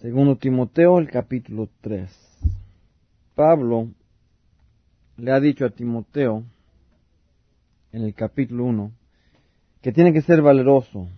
Segundo Timoteo, el capítulo 3. Pablo le ha dicho a Timoteo, en el capítulo 1, que tiene que ser valeroso.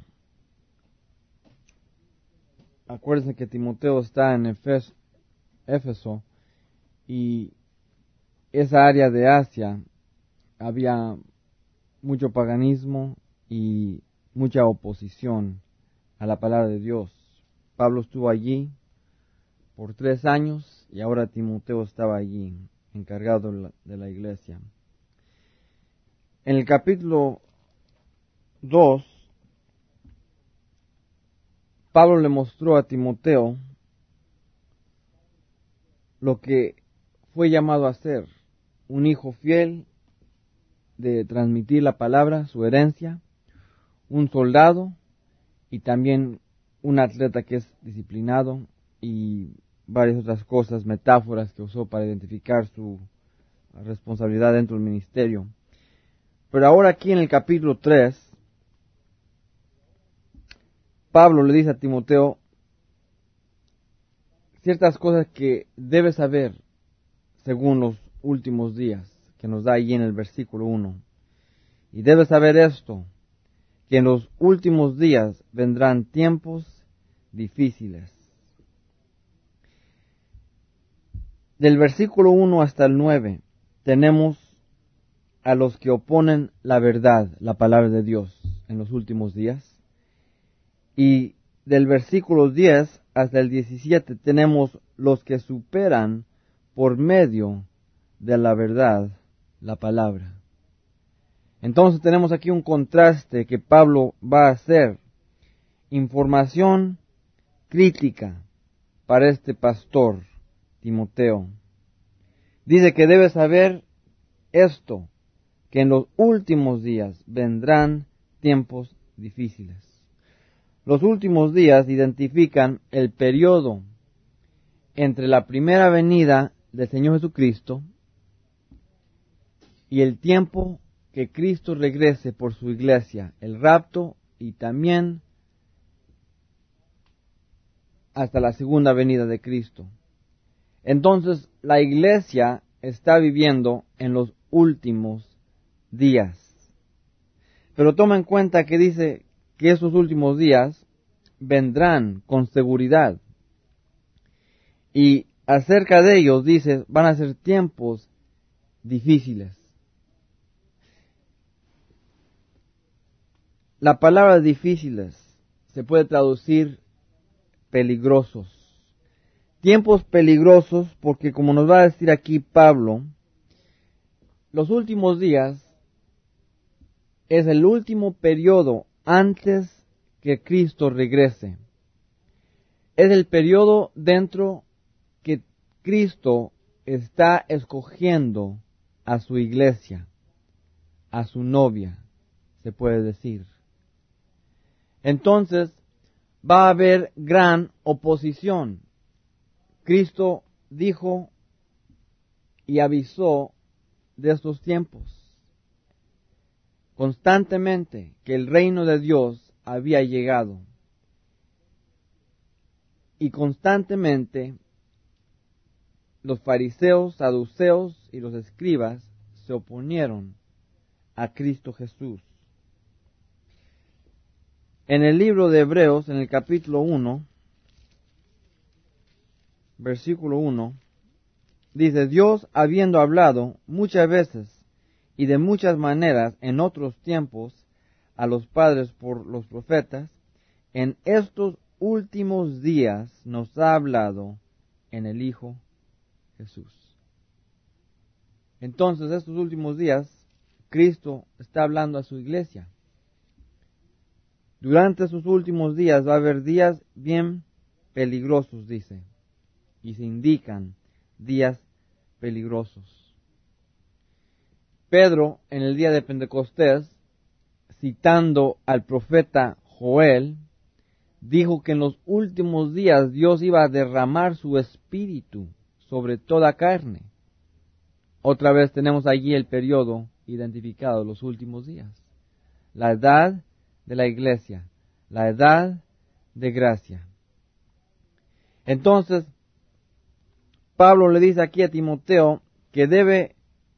Acuérdense que Timoteo está en Éfeso, y esa área de Asia había mucho paganismo y mucha oposición a la palabra de Dios. Pablo estuvo allí por 3 años y ahora Timoteo estaba allí, encargado de la iglesia. En el capítulo 2, Pablo le mostró a Timoteo lo que fue llamado a ser un hijo fiel, de transmitir la palabra, su herencia, un soldado y también un atleta que es disciplinado, y varias otras cosas, metáforas que usó para identificar su responsabilidad dentro del ministerio. Pero ahora aquí en el capítulo 3, Pablo le dice a Timoteo ciertas cosas que debes saber según los últimos días, que nos da allí en el versículo 1. Y debes saber esto, que en los últimos días vendrán tiempos difíciles. Del versículo 1 hasta el 9 tenemos a los que oponen la verdad, la palabra de Dios, en los últimos días. Y del versículo 10 hasta el 17 tenemos los que superan por medio de la verdad, la palabra. Entonces tenemos aquí un contraste que Pablo va a hacer. Información crítica para este pastor, Timoteo. Dice que debe saber esto, que en los últimos días vendrán tiempos difíciles. Los últimos días identifican el periodo entre la primera venida del Señor Jesucristo y el tiempo que Cristo regrese por su iglesia, el rapto, y también hasta la segunda venida de Cristo. Entonces, la iglesia está viviendo en los últimos días. Pero toma en cuenta que dice que esos últimos días vendrán con seguridad. Y acerca de ellos dice, van a ser tiempos difíciles. La palabra difíciles se puede traducir peligrosos. Tiempos peligrosos porque, como nos va a decir aquí Pablo, los últimos días es el último periodo antes que Cristo regrese. Es el periodo dentro que Cristo está escogiendo a su iglesia, a su novia, se puede decir. Entonces, va a haber gran oposición. Cristo dijo y avisó de estos tiempos constantemente, que el reino de Dios había llegado. Y constantemente los fariseos, saduceos y los escribas se oponieron a Cristo Jesús. En el libro de Hebreos, en el capítulo 1, versículo 1, dice: Dios, habiendo hablado muchas veces y de muchas maneras en otros tiempos a los padres por los profetas, en estos últimos días nos ha hablado en el Hijo Jesús. Entonces, estos últimos días, Cristo está hablando a su iglesia. Durante esos últimos días va a haber días bien peligrosos, dice, y se indican días peligrosos. Pedro, en el día de Pentecostés, citando al profeta Joel, dijo que en los últimos días Dios iba a derramar su espíritu sobre toda carne. Otra vez tenemos allí el periodo identificado, los últimos días. La edad de la iglesia, la edad de gracia. Entonces, Pablo le dice aquí a Timoteo que debe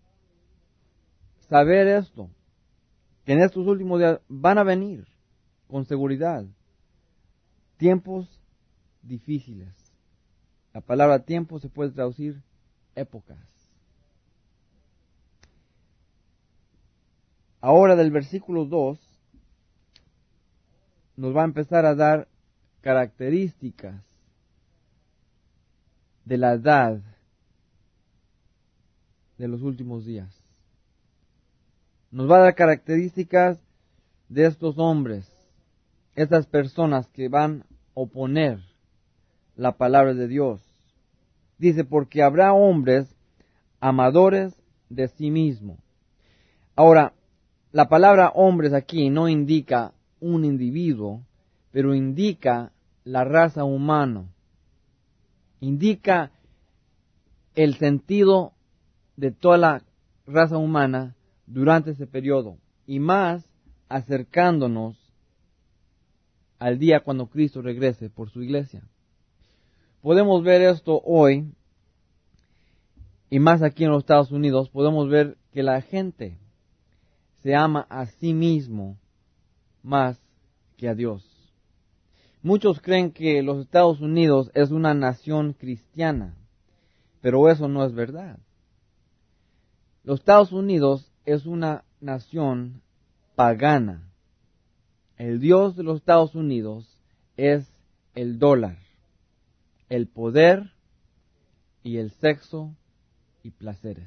saber esto, que en estos últimos días van a venir con seguridad tiempos difíciles. La palabra tiempo se puede traducir épocas. Ahora del versículo 2 nos va a empezar a dar características de la edad de los últimos días. Nos va a dar características de estos hombres, estas personas que van a oponer la palabra de Dios. Dice, porque habrá hombres amadores de sí mismo. Ahora, la palabra hombres aquí no indica un individuo, pero indica la raza humana. Indica el sentido de toda la raza humana durante ese periodo. Y más acercándonos al día cuando Cristo regrese por su iglesia. Podemos ver esto hoy, y más aquí en los Estados Unidos, podemos ver que la gente se ama a sí mismo más que a Dios. Muchos creen que los Estados Unidos es una nación cristiana, pero eso no es verdad. Los Estados Unidos es una nación pagana. El Dios de los Estados Unidos es el dólar, el poder y el sexo y placeres.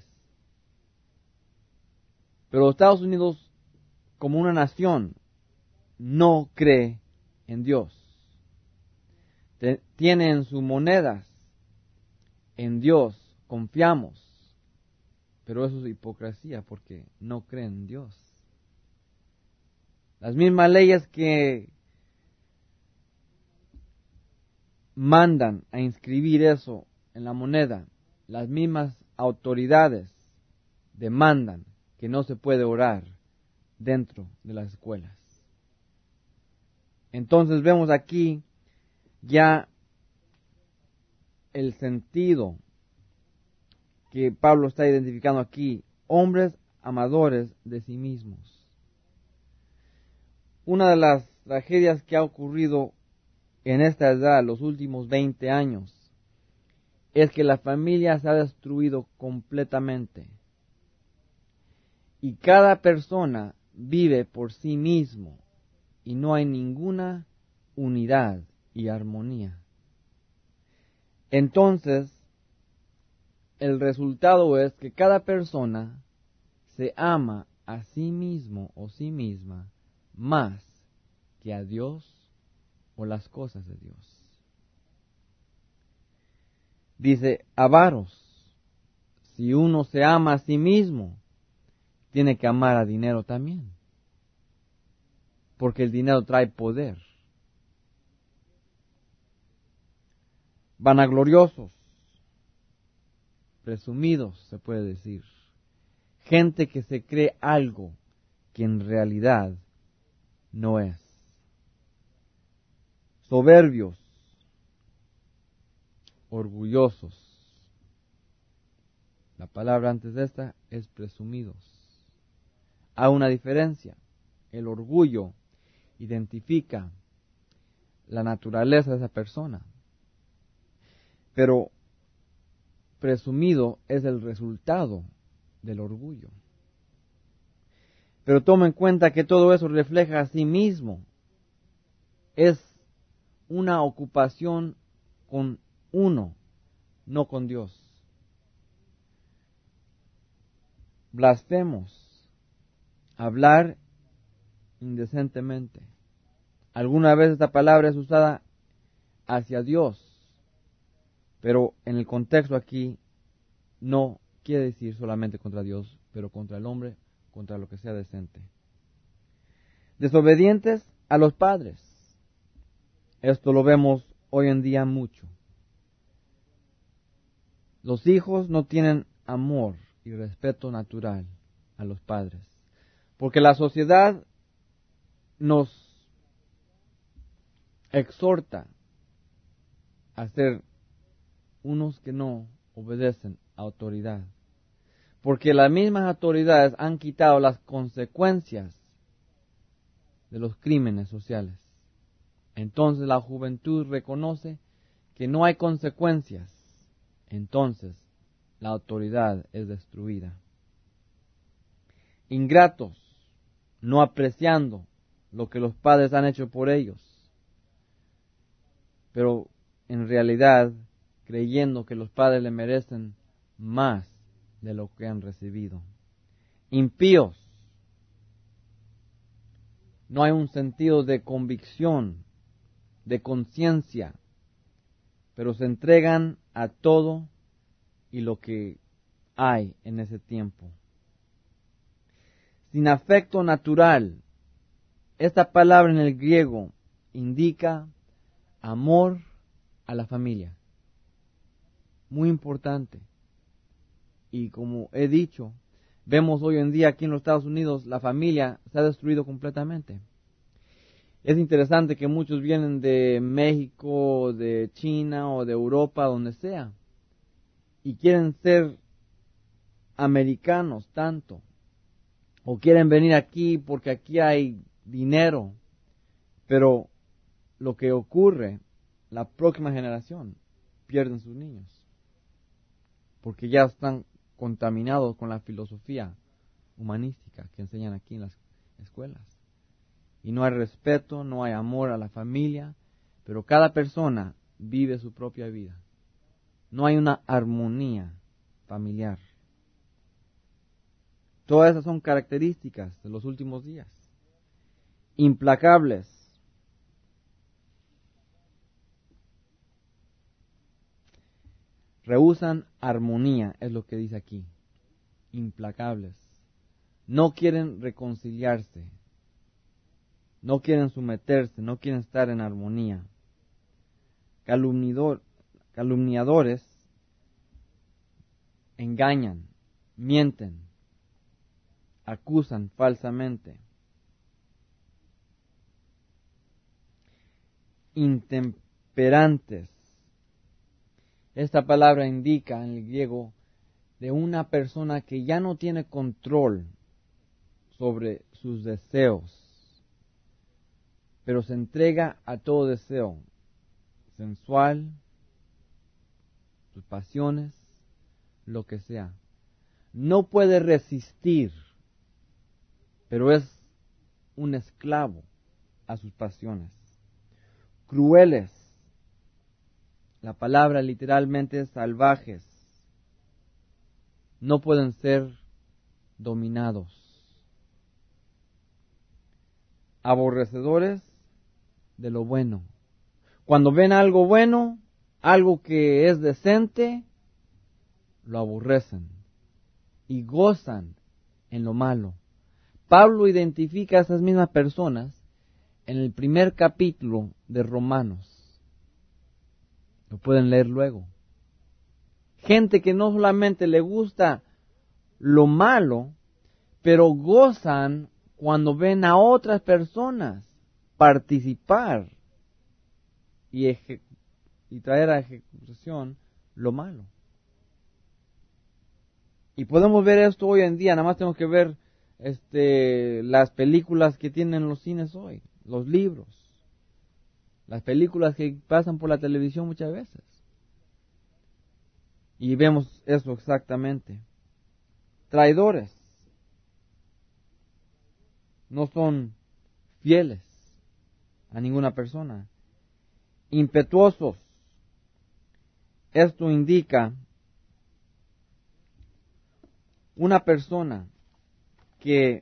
Pero los Estados Unidos, como una nación, no cree en Dios. Tiene en sus monedas, en Dios confiamos, pero eso es hipocresía porque no creen en Dios. Las mismas leyes que mandan a inscribir eso en la moneda, las mismas autoridades demandan que no se puede orar dentro de las escuelas. Entonces vemos aquí ya el sentido que Pablo está identificando aquí, hombres amadores de sí mismos. Una de las tragedias que ha ocurrido en esta edad, los últimos 20 años, es que la familia se ha destruido completamente. Y cada persona vive por sí mismo y no hay ninguna unidad y armonía. Entonces, el resultado es que cada persona se ama a sí mismo o sí misma más que a Dios o las cosas de Dios. Dice, avaros, si uno se ama a sí mismo, tiene que amar a dinero también, porque el dinero trae poder. Vanagloriosos, presumidos, se puede decir. Gente que se cree algo que en realidad no es. Soberbios, orgullosos. La palabra antes de esta es presumidos. Hay una diferencia. El orgullo identifica la naturaleza de esa persona. Pero presumido es el resultado del orgullo. Pero toma en cuenta que todo eso refleja a sí mismo. Es una ocupación con uno, no con Dios. Blasfemos, hablar indecentemente. Alguna vez esta palabra es usada hacia Dios, pero en el contexto aquí no quiere decir solamente contra Dios, pero contra el hombre, contra lo que sea decente. Desobedientes a los padres. Esto lo vemos hoy en día mucho. Los hijos no tienen amor y respeto natural a los padres, porque la sociedad nos exhorta a ser unos que no obedecen a autoridad. Porque las mismas autoridades han quitado las consecuencias de los crímenes sociales. Entonces la juventud reconoce que no hay consecuencias. Entonces la autoridad es destruida. Ingratos, no apreciando lo que los padres han hecho por ellos, pero en realidad creyendo que los padres le merecen más de lo que han recibido. Impíos, no hay un sentido de convicción, de conciencia, pero se entregan a todo y lo que hay en ese tiempo. Sin afecto natural, esta palabra en el griego indica amor a la familia. Muy importante. Y como he dicho, vemos hoy en día aquí en los Estados Unidos, la familia se ha destruido completamente. Es interesante que muchos vienen de México, de China o de Europa, donde sea, y quieren ser americanos tanto, o quieren venir aquí porque aquí hay dinero, pero lo que ocurre, la próxima generación pierden sus niños, porque ya están contaminados con la filosofía humanística que enseñan aquí en las escuelas. Y no hay respeto, no hay amor a la familia, pero cada persona vive su propia vida. No hay una armonía familiar. Todas esas son características de los últimos días. Implacables. Rehúsan armonía, es lo que dice aquí. Implacables. No quieren reconciliarse. No quieren someterse, no quieren estar en armonía. Calumniadores engañan, mienten, acusan falsamente. Intemperantes. Esta palabra indica en el griego de una persona que ya no tiene control sobre sus deseos, pero se entrega a todo deseo sensual, sus pasiones, lo que sea. No puede resistir, pero es un esclavo a sus pasiones. Crueles. La palabra literalmente es salvajes. No pueden ser dominados. Aborrecedores de lo bueno. Cuando ven algo bueno, algo que es decente, lo aborrecen y gozan en lo malo. Pablo identifica a esas mismas personas en el primer capítulo de Romanos. Lo pueden leer luego. Gente que no solamente le gusta lo malo, pero gozan cuando ven a otras personas participar y traer a ejecución lo malo. Y podemos ver esto hoy en día, nada más tenemos que ver las películas que tienen los cines hoy, los libros, las películas que pasan por la televisión muchas veces. Y vemos eso exactamente. Traidores. No son fieles a ninguna persona. Impetuosos. Esto indica una persona que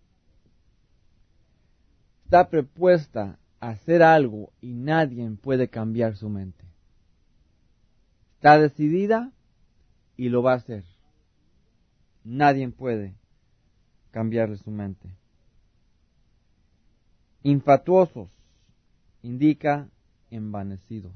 está prepuesta a hacer algo y nadie puede cambiar su mente. Está decidida y lo va a hacer. Nadie puede cambiarle su mente. Infatuosos indica envanecidos.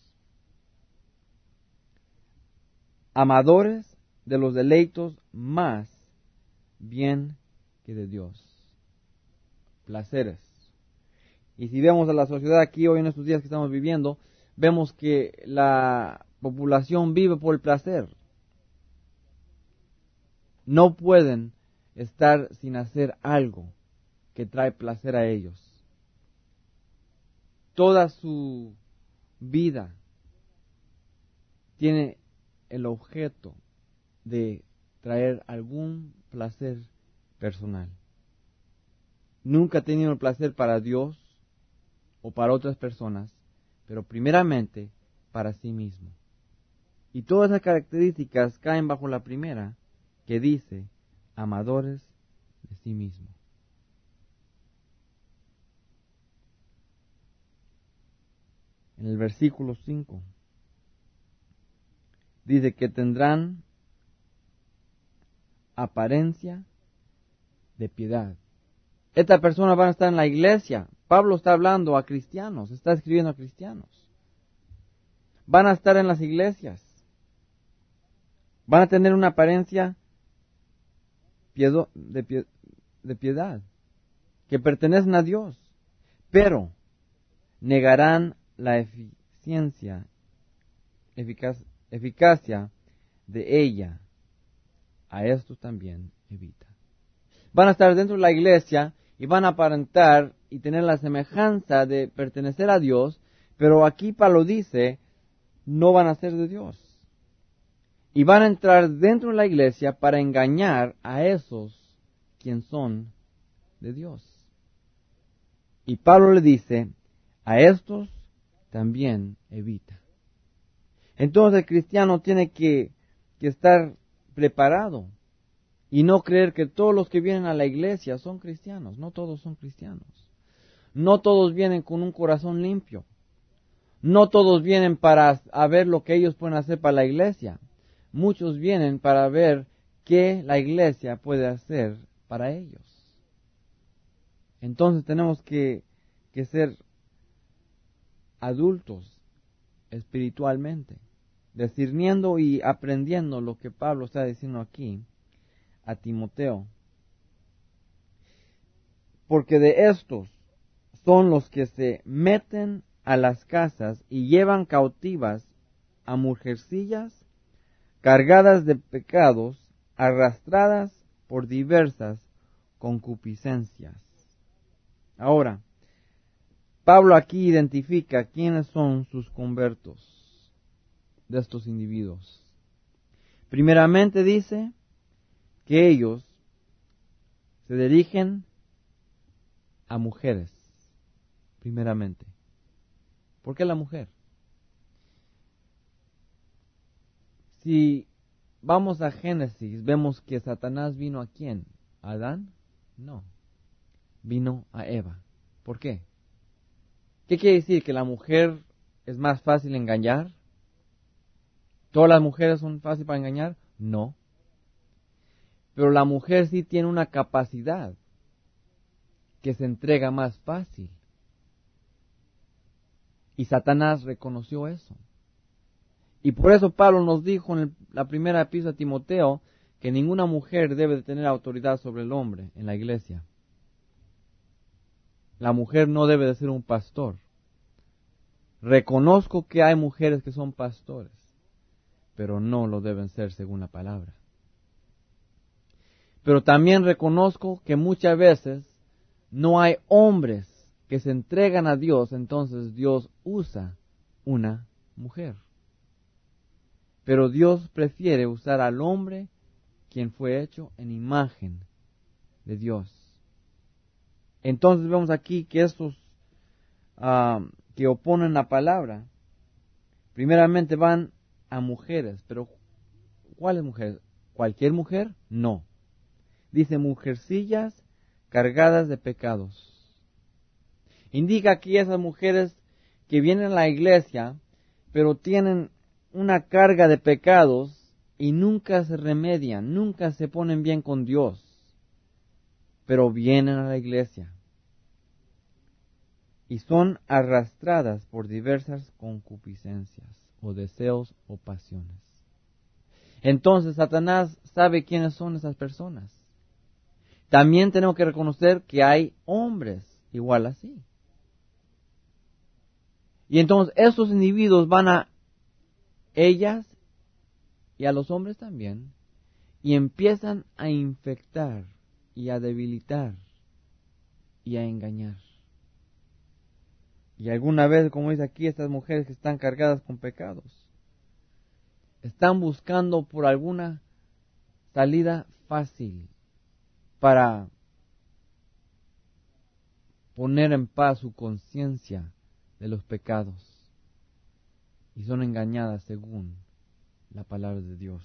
Amadores de los deleitos más bien que de Dios. Placeres. Y si vemos a la sociedad aquí hoy en estos días que estamos viviendo, vemos que la población vive por el placer. No pueden estar sin hacer algo que trae placer a ellos. Toda su vida tiene el objeto de traer algún placer personal. Nunca ha tenido el placer para Dios o para otras personas, pero primeramente para sí mismo. Y todas esas características caen bajo la primera, que dice, amadores de sí mismo. En el versículo 5 dice que tendrán apariencia de piedad. Estas personas van a estar en la iglesia. Pablo está hablando a cristianos, está escribiendo a cristianos. Van a estar en las iglesias. Van a tener una apariencia de piedad, que pertenecen a Dios, pero negarán la eficacia de ella. A estos también evita. Van a estar dentro de la iglesia y van a aparentar y tener la semejanza de pertenecer a Dios, pero aquí Pablo dice, no van a ser de Dios. Y van a entrar dentro de la iglesia para engañar a esos quien son de Dios. Y Pablo le dice, a estos también evita. Entonces el cristiano tiene que estar preparado y no creer que todos los que vienen a la iglesia son cristianos. No todos son cristianos. No todos vienen con un corazón limpio. No todos vienen para ver lo que ellos pueden hacer para la iglesia. Muchos vienen para ver qué la iglesia puede hacer para ellos. Entonces tenemos que ser adultos espiritualmente, discerniendo y aprendiendo lo que Pablo está diciendo aquí a Timoteo. Porque de estos son los que se meten a las casas y llevan cautivas a mujercillas cargadas de pecados, arrastradas por diversas concupiscencias. Ahora, Pablo aquí identifica quiénes son sus convertos de estos individuos. Primeramente dice que ellos se dirigen a mujeres, primeramente. ¿Por qué la mujer? Si vamos a Génesis, vemos que Satanás vino ¿a quién? ¿A Adán? No. Vino a Eva. ¿Por qué? ¿Qué quiere decir? ¿Que la mujer es más fácil engañar? ¿Todas las mujeres son fáciles para engañar? No. Pero la mujer sí tiene una capacidad que se entrega más fácil. Y Satanás reconoció eso. Y por eso Pablo nos dijo en la primera epístola a Timoteo que ninguna mujer debe de tener autoridad sobre el hombre en la iglesia. La mujer no debe de ser un pastor. Reconozco que hay mujeres que son pastores, pero no lo deben ser según la palabra. Pero también reconozco que muchas veces no hay hombres que se entregan a Dios, entonces Dios usa una mujer. Pero Dios prefiere usar al hombre quien fue hecho en imagen de Dios. Entonces vemos aquí que estos que oponen la palabra, primeramente van a mujeres. Pero ¿cuáles mujeres? ¿Cualquier mujer? No. Dice mujercillas cargadas de pecados. Indica aquí esas mujeres que vienen a la iglesia, pero tienen una carga de pecados y nunca se remedian, nunca se ponen bien con Dios, pero vienen a la iglesia y son arrastradas por diversas concupiscencias o deseos o pasiones. Entonces Satanás sabe quiénes son esas personas. También tenemos que reconocer que hay hombres igual así. Y entonces estos individuos van a ellas y a los hombres también, y empiezan a infectar y a debilitar y a engañar. Y alguna vez, como dice aquí, estas mujeres que están cargadas con pecados, están buscando por alguna salida fácil para poner en paz su conciencia de los pecados, y son engañadas según la palabra de Dios.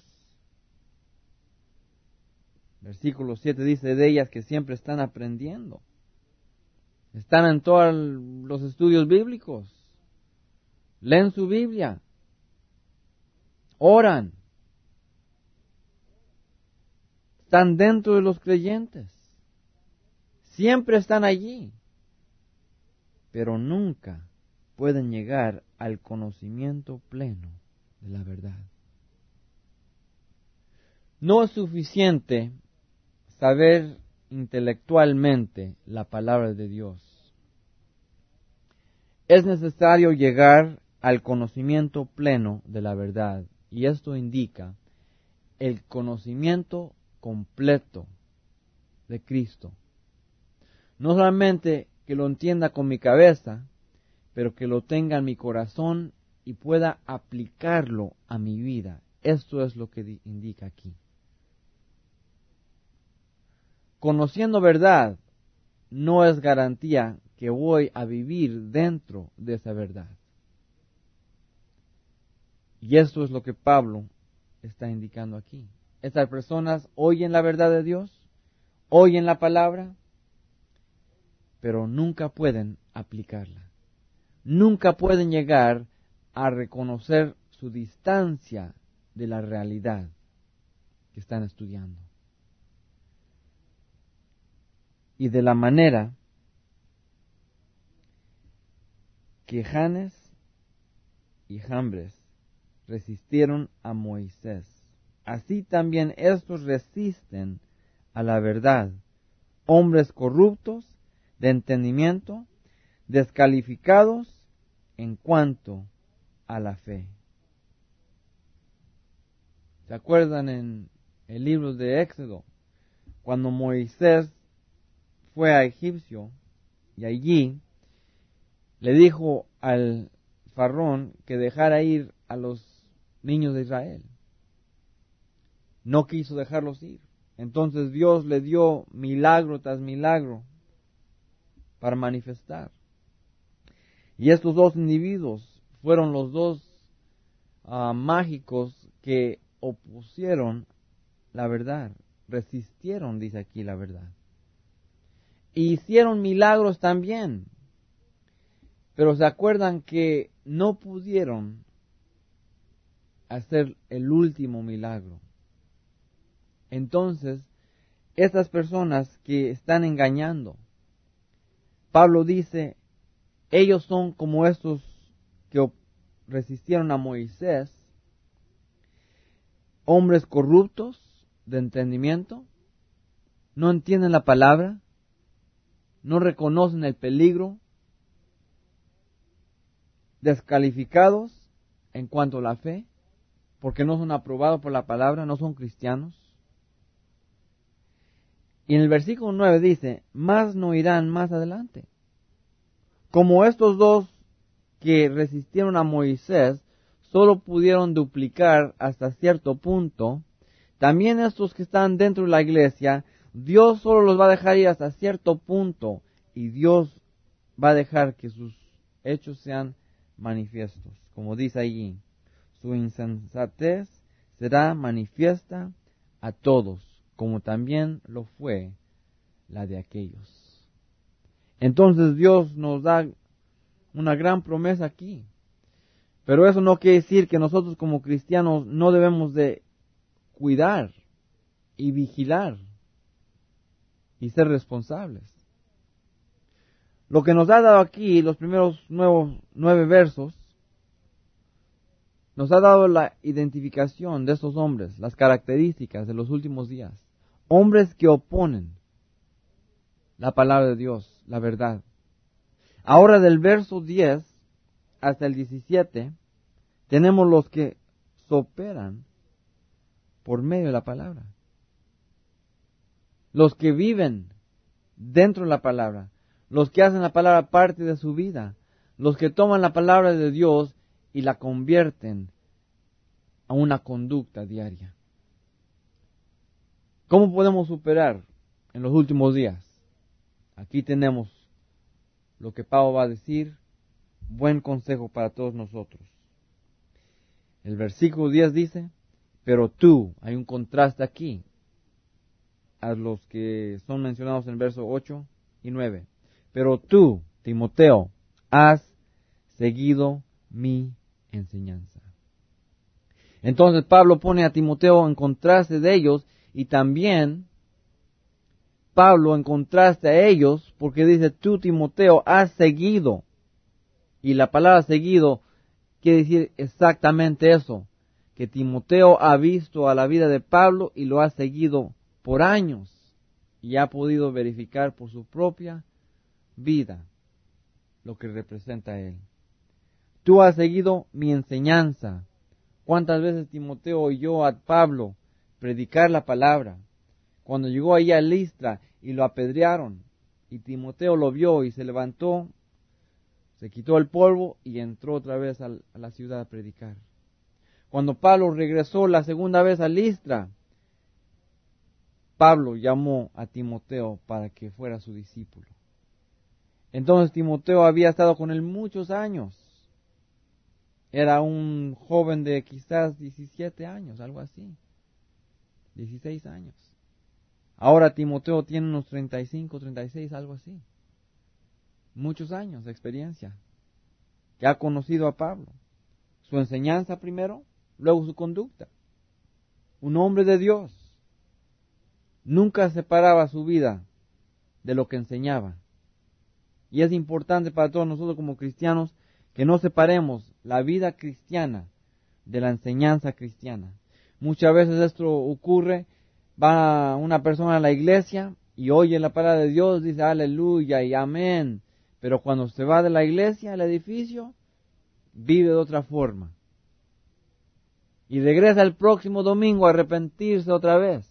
Versículo 7 dice de ellas que siempre están aprendiendo, están en todos los estudios bíblicos, leen su Biblia, oran, están dentro de los creyentes, siempre están allí, pero nunca pueden llegar al conocimiento pleno de la verdad. No es suficiente saber intelectualmente la palabra de Dios. Es necesario llegar al conocimiento pleno de la verdad, y esto indica el conocimiento completo de Cristo. No solamente que lo entienda con mi cabeza, pero que lo tenga en mi corazón y pueda aplicarlo a mi vida. Esto es lo que indica aquí. Conociendo verdad no es garantía que voy a vivir dentro de esa verdad. Y esto es lo que Pablo está indicando aquí. Estas personas oyen la verdad de Dios, oyen la palabra, pero nunca pueden aplicarla. Nunca pueden llegar a reconocer su distancia de la realidad que están estudiando. Y de la manera que Janes y Jambres resistieron a Moisés, así también estos resisten a la verdad, hombres corruptos de entendimiento, descalificados en cuanto a la fe. ¿Se acuerdan en el libro de Éxodo, cuando Moisés fue a Egipcio y allí le dijo al faraón que dejara ir a los niños de Israel? No quiso dejarlos ir. Entonces Dios le dio milagro tras milagro para manifestar. Y estos dos individuos fueron los dos mágicos que opusieron la verdad, resistieron, dice aquí, la verdad. Y hicieron milagros también, pero se acuerdan que no pudieron hacer el último milagro. Entonces, estas personas que están engañando, Pablo dice, ellos son como estos que resistieron a Moisés, hombres corruptos de entendimiento, no entienden la palabra, no reconocen el peligro, descalificados en cuanto a la fe, porque no son aprobados por la palabra, no son cristianos. Y en el versículo 9 dice, más no irán más adelante. Como estos dos que resistieron a Moisés solo pudieron duplicar hasta cierto punto, también estos que están dentro de la iglesia, Dios solo los va a dejar ir hasta cierto punto, y Dios va a dejar que sus hechos sean manifiestos. Como dice allí, su insensatez será manifiesta a todos, como también lo fue la de aquellos. Entonces Dios nos da una gran promesa aquí. Pero eso no quiere decir que nosotros como cristianos no debemos de cuidar y vigilar y ser responsables. Lo que nos ha dado aquí, los primeros 9 versos, nos ha dado la identificación de estos hombres, las características de los últimos días. Hombres que oponen la palabra de Dios, la verdad. Ahora del verso 10 hasta el 17, tenemos los que operan por medio de la palabra. Los que viven dentro de la palabra, los que hacen la palabra parte de su vida, los que toman la palabra de Dios y la convierten a una conducta diaria. ¿Cómo podemos superar en los últimos días? Aquí tenemos lo que Pablo va a decir, buen consejo para todos nosotros. El versículo 10 dice, pero tú, hay un contraste aquí, a los que son mencionados en el verso 8 y 9. Pero tú, Timoteo, has seguido mi enseñanza. Entonces Pablo pone a Timoteo en contraste de ellos y también Pablo en contraste a ellos porque dice, tú, Timoteo, has seguido. Y la palabra seguido quiere decir exactamente eso, que Timoteo ha visto a la vida de Pablo y lo ha seguido por años y ha podido verificar por su propia vida lo que representa a él. Tú has seguido mi enseñanza. ¿Cuántas veces Timoteo oyó a Pablo predicar la palabra? Cuando llegó ahí a Listra y lo apedrearon, y Timoteo lo vio y se levantó, se quitó el polvo y entró otra vez a la ciudad a predicar. Cuando Pablo regresó la segunda vez a Listra, Pablo llamó a Timoteo para que fuera su discípulo. Entonces Timoteo había estado con él muchos años. Era un joven de quizás 17 años, algo así. 16 años. Ahora Timoteo tiene unos 35, 36, algo así. Muchos años de experiencia. Que ha conocido a Pablo. Su enseñanza primero, luego su conducta. Un hombre de Dios. Nunca separaba su vida de lo que enseñaba. Y es importante para todos nosotros como cristianos que no separemos la vida cristiana de la enseñanza cristiana. Muchas veces esto ocurre, va una persona a la iglesia y oye la palabra de Dios, dice aleluya y amén, pero cuando se va de la iglesia al edificio, vive de otra forma. Y regresa el próximo domingo a arrepentirse otra vez.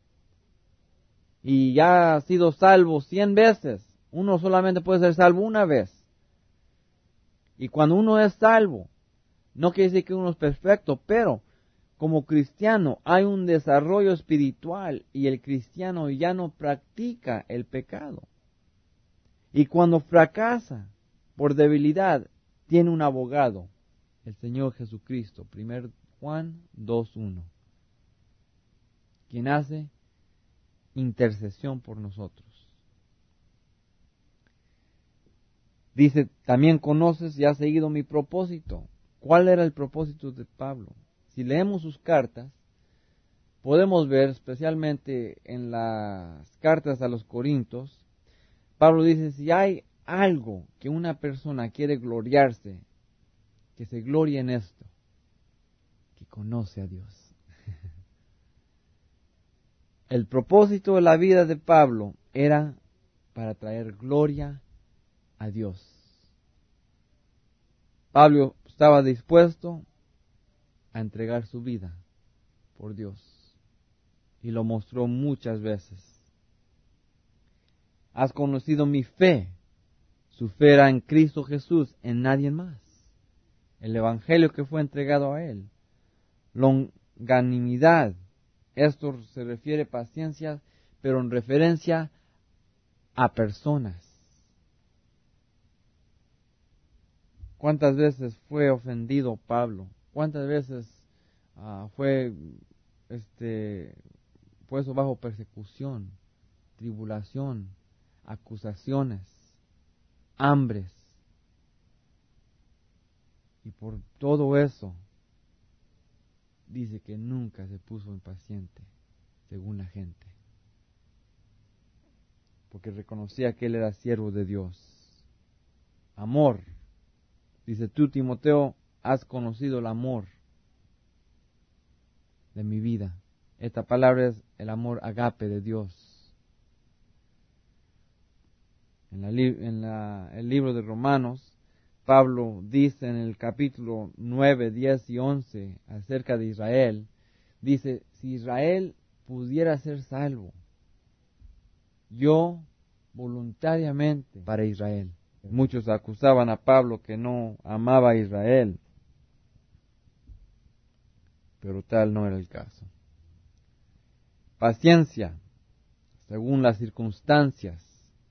Y ya ha sido salvo 100 veces. Uno solamente puede ser salvo una vez. Y cuando uno es salvo, no quiere decir que uno es perfecto, pero como cristiano hay un desarrollo espiritual y el cristiano ya no practica el pecado. Y cuando fracasa por debilidad, tiene un abogado, el Señor Jesucristo, 1 Juan 2:1, quien hace intercesión por nosotros. Dice, también conoces y has seguido mi propósito. ¿Cuál era el propósito de Pablo? Si leemos sus cartas, podemos ver, especialmente en las cartas a los Corintios, Pablo dice, si hay algo que una persona quiere gloriarse, que se glorie en esto, que conoce a Dios. El propósito de la vida de Pablo era para traer gloria a Dios. Pablo estaba dispuesto a entregar su vida por Dios y lo mostró muchas veces. Has conocido mi fe. Su fe era en Cristo Jesús, en nadie más. El evangelio que fue entregado a él. Longanimidad. Esto se refiere a paciencia, pero en referencia a personas. ¿Cuántas veces fue ofendido Pablo? ¿Cuántas veces fue puesto bajo persecución, tribulación, acusaciones, hambres? Y por todo eso, dice que nunca se puso impaciente, según la gente, porque reconocía que él era siervo de Dios. Amor. Dice, tú, Timoteo, has conocido el amor de mi vida. Esta palabra es el amor agape de Dios. En el libro de Romanos, Pablo dice en el capítulo 9, 10 y 11 acerca de Israel, dice, si Israel pudiera ser salvo, yo voluntariamente para Israel. Muchos acusaban a Pablo que no amaba a Israel, pero tal no era el caso. Paciencia, según las circunstancias,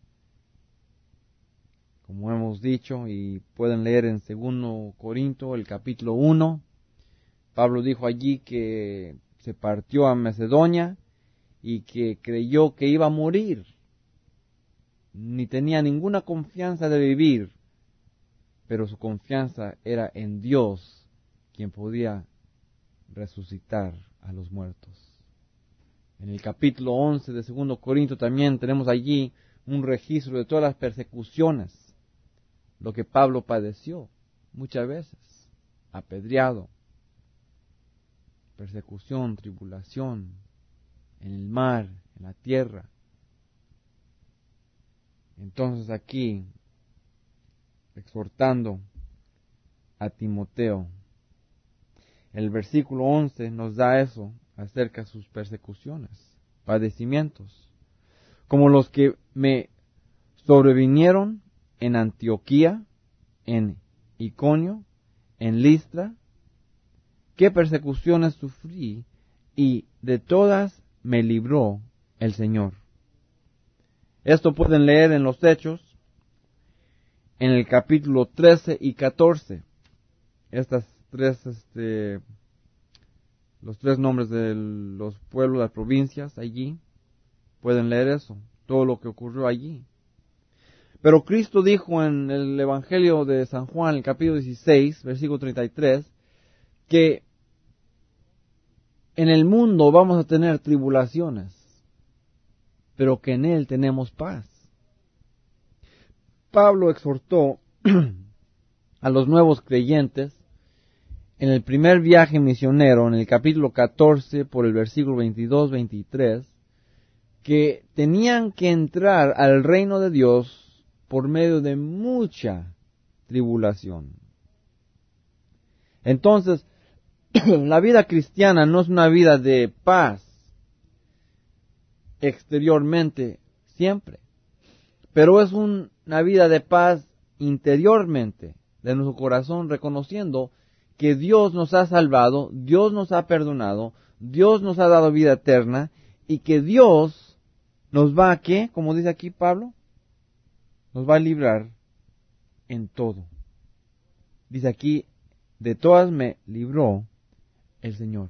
como hemos dicho, y pueden leer en 2 Corintios, el capítulo 1, Pablo dijo allí que se partió a Macedonia y que creyó que iba a morir, ni tenía ninguna confianza de vivir, pero su confianza era en Dios, quien podía resucitar a los muertos. En el capítulo 11 de 2 Corintios también tenemos allí un registro de todas las persecuciones, lo que Pablo padeció muchas veces, apedreado, persecución, tribulación, en el mar, en la tierra. Entonces aquí, exhortando a Timoteo, el versículo 11 nos da eso acerca de sus persecuciones, padecimientos, como los que me sobrevinieron en Antioquía, en Iconio, en Listra, qué persecuciones sufrí, y de todas me libró el Señor. Esto pueden leer en los Hechos, en el capítulo 13 y 14. Estas tres, los tres nombres de los pueblos, las provincias allí, pueden leer eso, todo lo que ocurrió allí. Pero Cristo dijo en el Evangelio de San Juan, el capítulo 16, versículo 33, que en el mundo vamos a tener tribulaciones, pero que en Él tenemos paz. Pablo exhortó a los nuevos creyentes en el primer viaje misionero, en el capítulo 14, por el versículo 22-23, que tenían que entrar al reino de Dios por medio de mucha tribulación. Entonces, la vida cristiana no es una vida de paz exteriormente siempre, pero es una vida de paz interiormente de nuestro corazón, reconociendo que Dios nos ha salvado, Dios nos ha perdonado, Dios nos ha dado vida eterna y que Dios nos va a, ¿qué? Como dice aquí Pablo, nos va a librar en todo. Dice aquí, de todas me libró el Señor.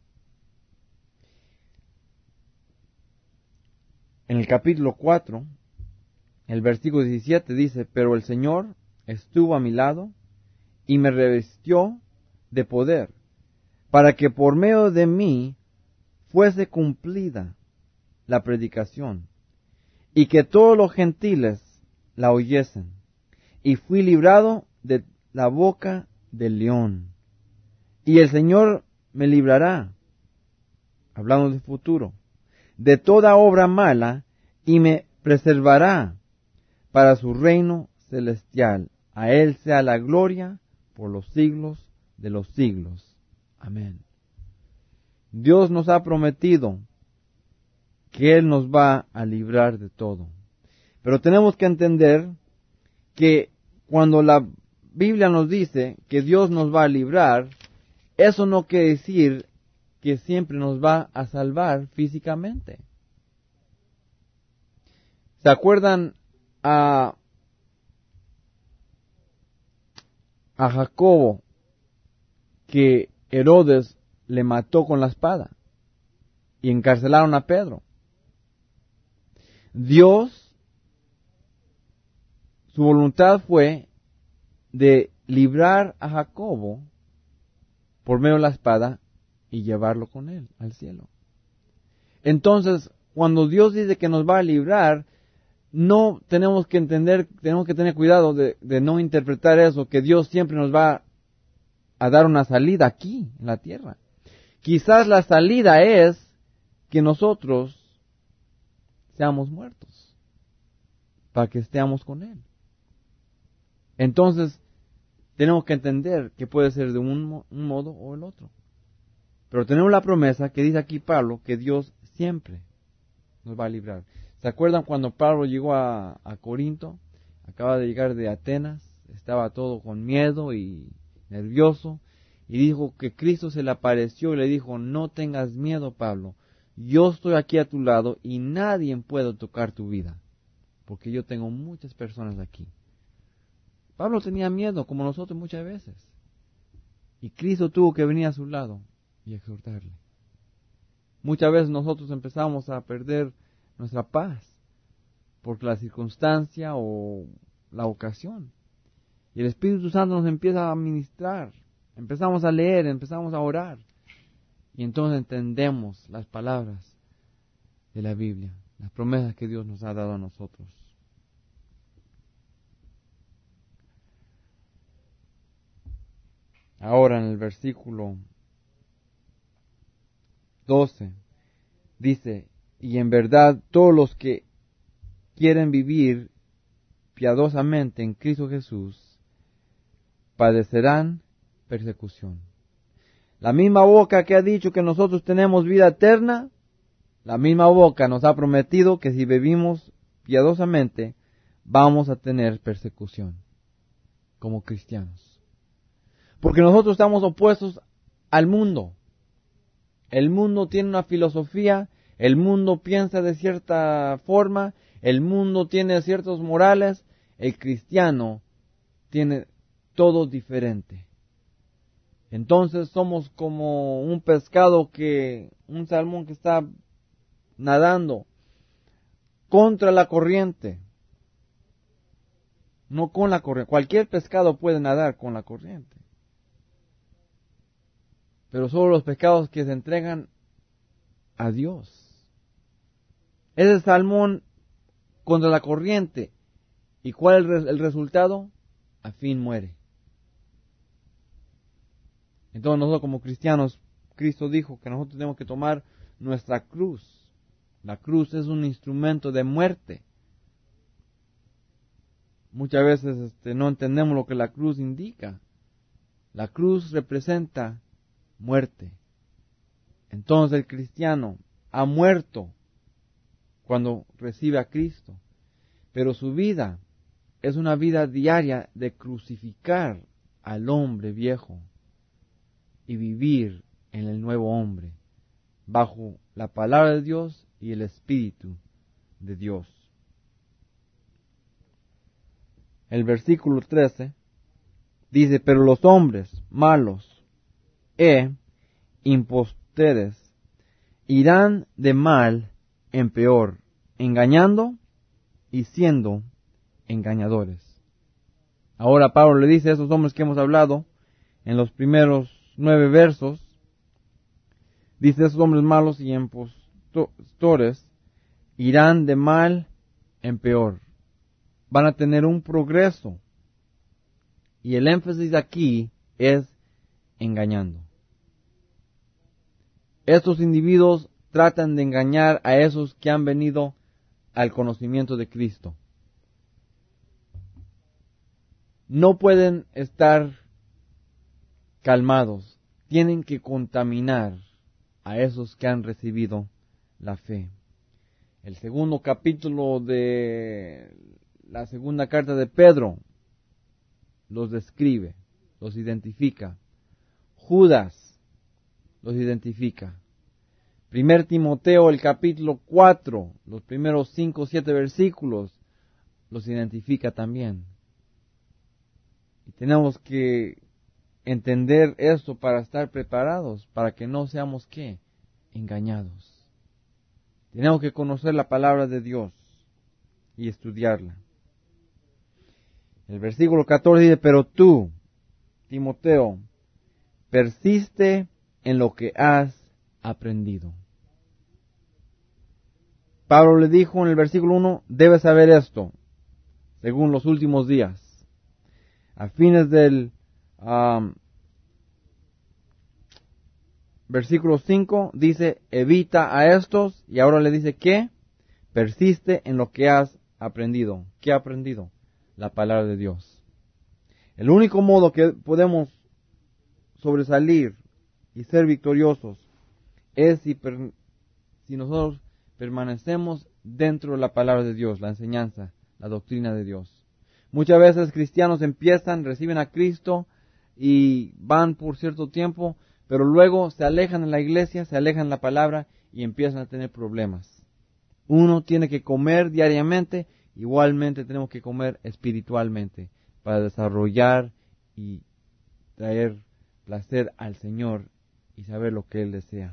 En el capítulo 4, el versículo 17 dice, pero el Señor estuvo a mi lado y me revestió de poder, para que por medio de mí fuese cumplida la predicación, y que todos los gentiles la oyesen. Y fui librado de la boca del león. Y el Señor me librará, hablando del futuro, de toda obra mala, y me preservará para su reino celestial. A Él sea la gloria por los siglos de los siglos. Amén. Dios nos ha prometido que Él nos va a librar de todo. Pero tenemos que entender que cuando la Biblia nos dice que Dios nos va a librar, eso no quiere decir que siempre nos va a salvar físicamente. ¿Se acuerdan a Jacobo que Herodes le mató con la espada y encarcelaron a Pedro? Dios, su voluntad fue de librar a Jacobo por medio de la espada y llevarlo con él al cielo. Entonces, cuando Dios dice que nos va a librar, no tenemos que entender, tenemos que tener cuidado de no interpretar eso, que Dios siempre nos va a dar una salida aquí, en la tierra. Quizás la salida es que nosotros seamos muertos, para que estemos con Él. Entonces, tenemos que entender que puede ser de un modo o el otro. Pero tenemos la promesa que dice aquí Pablo, que Dios siempre nos va a librar. ¿Se acuerdan cuando Pablo llegó a Corinto? Acaba de llegar de Atenas, estaba todo con miedo y nervioso, y dijo que Cristo se le apareció y le dijo: no tengas miedo, Pablo, yo estoy aquí a tu lado y nadie puede tocar tu vida, porque yo tengo muchas personas aquí. Pablo tenía miedo, como nosotros muchas veces, y Cristo tuvo que venir a su lado y exhortarle. Muchas veces nosotros empezamos a perder nuestra paz por la circunstancia o la ocasión. Y el Espíritu Santo nos empieza a ministrar. Empezamos a leer, empezamos a orar. Y entonces entendemos las palabras de la Biblia, las promesas que Dios nos ha dado a nosotros. Ahora en el versículo 12 dice: y en verdad todos los que quieren vivir piadosamente en Cristo Jesús padecerán persecución. La misma boca que ha dicho que nosotros tenemos vida eterna, la misma boca nos ha prometido que si vivimos piadosamente vamos a tener persecución como cristianos. Porque nosotros estamos opuestos al mundo. El mundo tiene una filosofía, el mundo piensa de cierta forma, el mundo tiene ciertos morales, el cristiano tiene todo diferente. Entonces somos como un pescado un salmón que está nadando contra la corriente, no con la corriente. Cualquier pescado puede nadar con la corriente, pero solo los pescados que se entregan a Dios. Ese salmón contra la corriente. ¿Y cuál es el resultado? Al fin muere. Entonces nosotros como cristianos, Cristo dijo que nosotros tenemos que tomar nuestra cruz. La cruz es un instrumento de muerte. Muchas veces no entendemos lo que la cruz indica. La cruz representa muerte. Entonces el cristiano ha muerto cuando recibe a Cristo, pero su vida es una vida diaria de crucificar al hombre viejo y vivir en el nuevo hombre, bajo la palabra de Dios y el Espíritu de Dios. El versículo 13 dice: pero los hombres malos impostores irán de mal en peor, engañando y siendo engañadores. Ahora Pablo le dice a esos hombres que hemos hablado en los primeros 9 versos, dice: esos hombres malos y impostores irán de mal en peor. Van a tener un progreso. Y el énfasis aquí es engañando. Estos individuos tratan de engañar a esos que han venido al conocimiento de Cristo. No pueden estar calmados. Tienen que contaminar a esos que han recibido la fe. El segundo capítulo de la segunda carta de Pedro los describe, los identifica. Judas los identifica. 1 Timoteo, el capítulo 4, los primeros 5 o 7 versículos, los identifica también. Y tenemos que entender esto para estar preparados, para que no seamos, ¿qué? Engañados. Tenemos que conocer la palabra de Dios y estudiarla. El versículo 14 dice: pero tú, Timoteo, persiste en lo que has aprendido. Pablo le dijo en el versículo 1, debes saber esto, según los últimos días. A fines del versículo 5 dice: evita a estos, y ahora le dice que persiste en lo que has aprendido. ¿Qué ha aprendido? La palabra de Dios. El único modo que podemos sobresalir y ser victoriosos es si nosotros permanecemos dentro de la palabra de Dios, la enseñanza, la doctrina de Dios. Muchas veces cristianos reciben a Cristo y van por cierto tiempo, pero luego se alejan de la iglesia, se alejan de la palabra y empiezan a tener problemas. Uno tiene que comer diariamente, igualmente tenemos que comer espiritualmente para desarrollar y traer placer al Señor y saber lo que Él desea.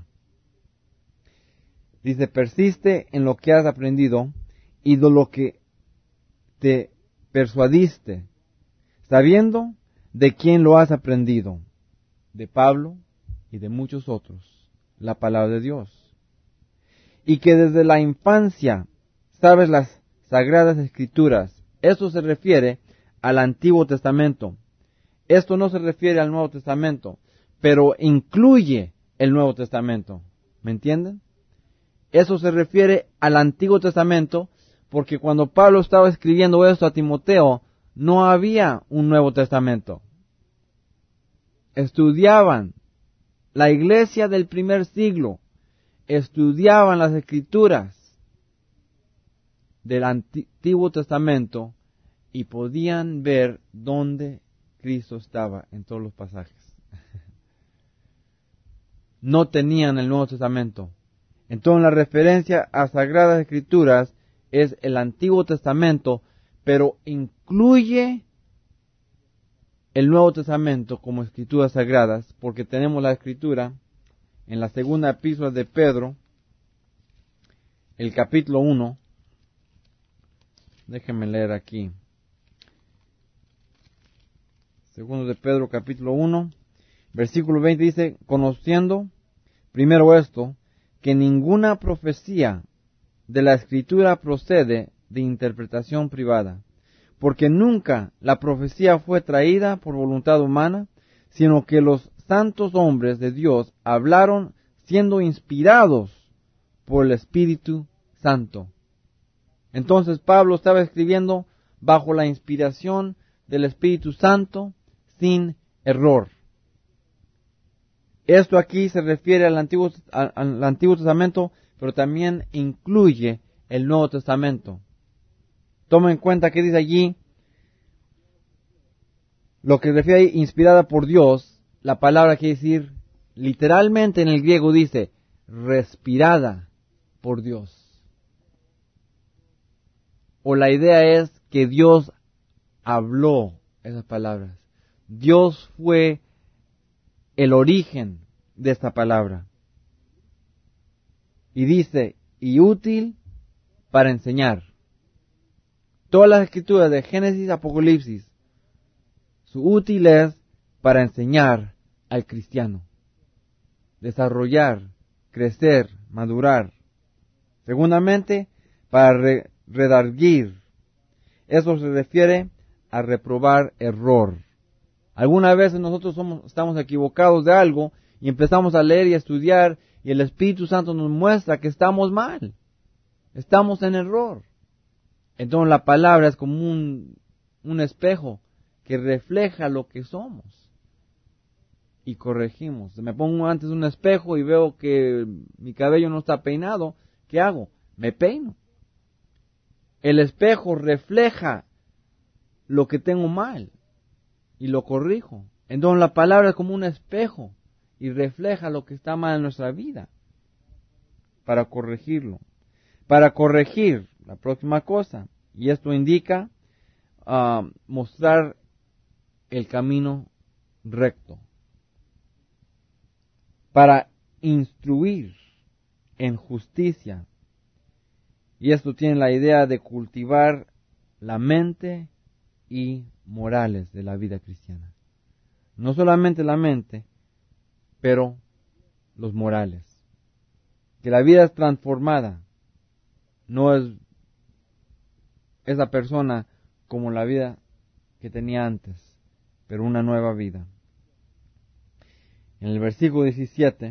Dice, persiste en lo que has aprendido y de lo que te persuadiste, sabiendo de quién lo has aprendido, de Pablo y de muchos otros, la palabra de Dios. Y que desde la infancia sabes las sagradas escrituras. Esto se refiere al Antiguo Testamento. Esto no se refiere al Nuevo Testamento, pero incluye el Nuevo Testamento. ¿Me entienden? Eso se refiere al Antiguo Testamento, porque cuando Pablo estaba escribiendo esto a Timoteo, no había un Nuevo Testamento. Estudiaban la iglesia del primer siglo, estudiaban las escrituras del Antiguo Testamento y podían ver dónde Cristo estaba en todos los pasajes. No tenían el Nuevo Testamento. Entonces la referencia a Sagradas Escrituras es el Antiguo Testamento, pero incluye el Nuevo Testamento como escrituras sagradas, porque tenemos la escritura en la segunda epístola de Pedro, el capítulo 1. Déjenme leer aquí. Segundo de Pedro, capítulo 1, versículo 20 dice, conociendo primero esto, que ninguna profecía de la Escritura procede de interpretación privada, porque nunca la profecía fue traída por voluntad humana, sino que los santos hombres de Dios hablaron siendo inspirados por el Espíritu Santo. Entonces Pablo estaba escribiendo bajo la inspiración del Espíritu Santo, sin error. Esto aquí se refiere al Antiguo Testamento, pero también incluye el Nuevo Testamento. Toma en cuenta que dice allí, lo que refiere ahí, inspirada por Dios, la palabra quiere decir, literalmente en el griego dice, respirada por Dios. O la idea es que Dios habló esas palabras. Dios fue el origen de esta palabra. Y dice, y útil para enseñar. Todas las escrituras de Génesis a Apocalipsis, su útil es para enseñar al cristiano. Desarrollar, crecer, madurar. Segundamente, para redarguir. Eso se refiere a reprobar error. Algunas veces nosotros estamos equivocados de algo y empezamos a leer y a estudiar y el Espíritu Santo nos muestra que estamos mal. Estamos en error. Entonces la palabra es como un espejo que refleja lo que somos. Y corregimos. Me pongo antes un espejo y veo que mi cabello no está peinado. ¿Qué hago? Me peino. El espejo refleja lo que tengo mal y lo corrijo. Entonces la palabra es como un espejo y refleja lo que está mal en nuestra vida para corregirlo. Para corregir, la próxima cosa, y esto indica mostrar el camino recto. Para instruir en justicia. Y esto tiene la idea de cultivar la mente y morales de la vida cristiana. No solamente la mente, pero los morales. Que la vida es transformada. No es esa persona como la vida que tenía antes, pero una nueva vida. En el versículo 17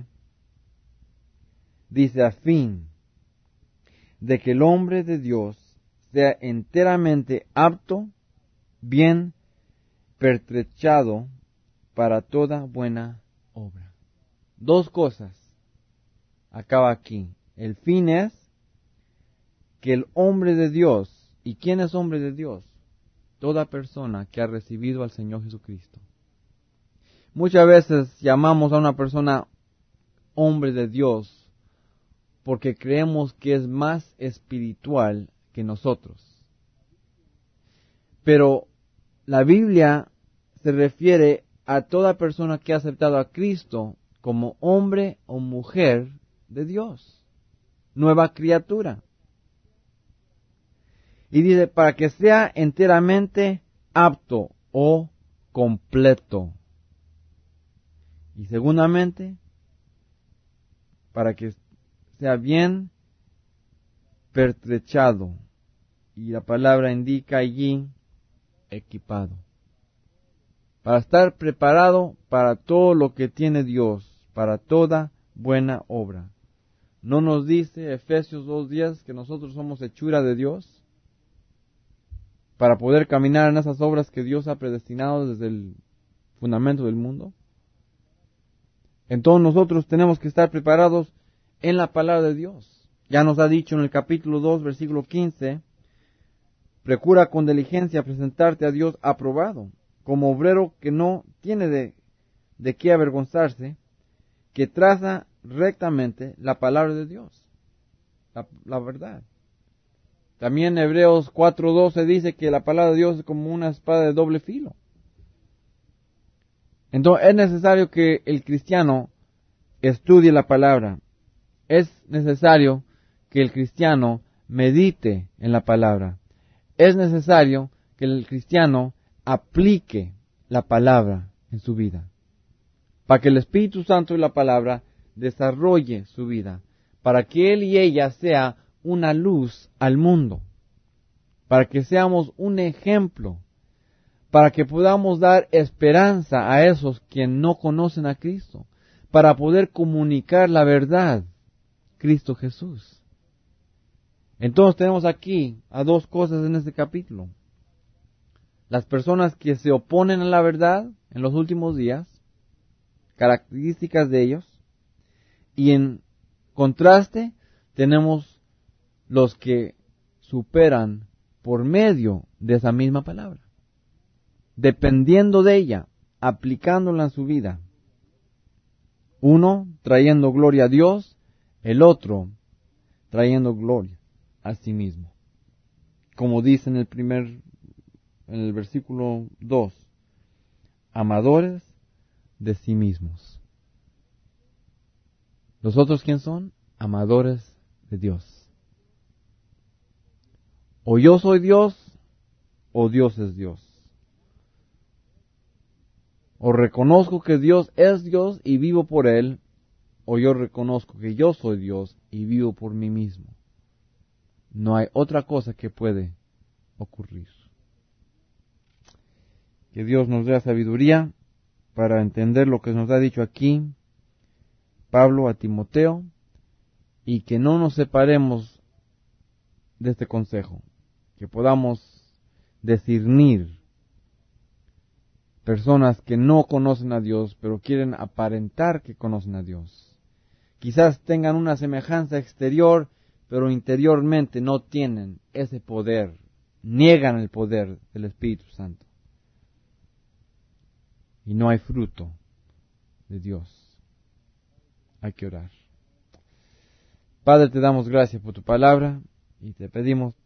dice, a fin de que el hombre de Dios sea enteramente apto, bien pertrechado para toda buena obra. Dos cosas acaba aquí. El fin es que el hombre de Dios, ¿y quién es hombre de Dios? Toda persona que ha recibido al Señor Jesucristo. Muchas veces llamamos a una persona hombre de Dios porque creemos que es más espiritual que nosotros. Pero la Biblia se refiere a toda persona que ha aceptado a Cristo como hombre o mujer de Dios, nueva criatura. Y dice, para que sea enteramente apto o completo. Y segundamente, para que sea bien pertrechado. Y la palabra indica allí equipado. Para estar preparado para todo lo que tiene Dios, para toda buena obra. ¿No nos dice Efesios 2:10 que nosotros somos hechura de Dios? Para poder caminar en esas obras que Dios ha predestinado desde el fundamento del mundo. Entonces nosotros tenemos que estar preparados en la palabra de Dios. Ya nos ha dicho en el capítulo 2, versículo 15, procura con diligencia presentarte a Dios aprobado, como obrero que no tiene de qué avergonzarse, que traza rectamente la palabra de Dios, la verdad. También Hebreos 4:12 dice que la palabra de Dios es como una espada de doble filo. Entonces es necesario que el cristiano estudie la palabra. Es necesario que el cristiano medite en la palabra. Es necesario que el cristiano aplique la palabra en su vida. Para que el Espíritu Santo y la palabra desarrolle su vida. Para que él y ella sea una luz al mundo. Para que seamos un ejemplo. Para que podamos dar esperanza a esos que no conocen a Cristo. Para poder comunicar la verdad, Cristo Jesús. Entonces tenemos aquí a dos cosas en este capítulo. Las personas que se oponen a la verdad en los últimos días, características de ellos, y en contraste tenemos los que superan por medio de esa misma palabra, dependiendo de ella, aplicándola en su vida. Uno trayendo gloria a Dios, el otro trayendo gloria a sí mismo. Como dice en el versículo 2, amadores de sí mismos. ¿Los otros quién son? Amadores de Dios. O yo soy Dios, o Dios es Dios. O reconozco que Dios es Dios y vivo por Él, o yo reconozco que yo soy Dios y vivo por mí mismo. No hay otra cosa que puede ocurrir. Que Dios nos dé sabiduría para entender lo que nos ha dicho aquí Pablo a Timoteo, y que no nos separemos de este consejo, que podamos discernir personas que no conocen a Dios, pero quieren aparentar que conocen a Dios. Quizás tengan una semejanza exterior, pero interiormente no tienen ese poder, niegan el poder del Espíritu Santo. Y no hay fruto de Dios. Hay que orar. Padre, te damos gracias por tu palabra y te pedimos